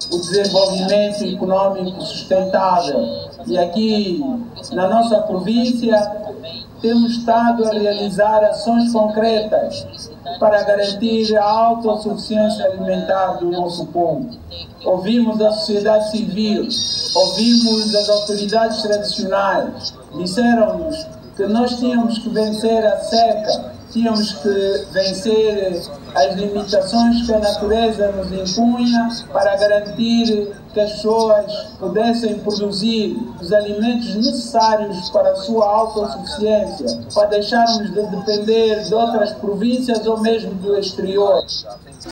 o desenvolvimento econômico sustentável. E aqui, na nossa província, temos estado a realizar ações concretas para garantir a autossuficiência alimentar do nosso povo. Ouvimos a sociedade civil, ouvimos as autoridades tradicionais, disseram-nos que nós tínhamos que vencer a seca, tínhamos que vencer as limitações que a natureza nos impunha para garantir que as pessoas pudessem produzir os alimentos necessários para a sua autossuficiência, para deixarmos de depender de outras províncias ou mesmo do exterior.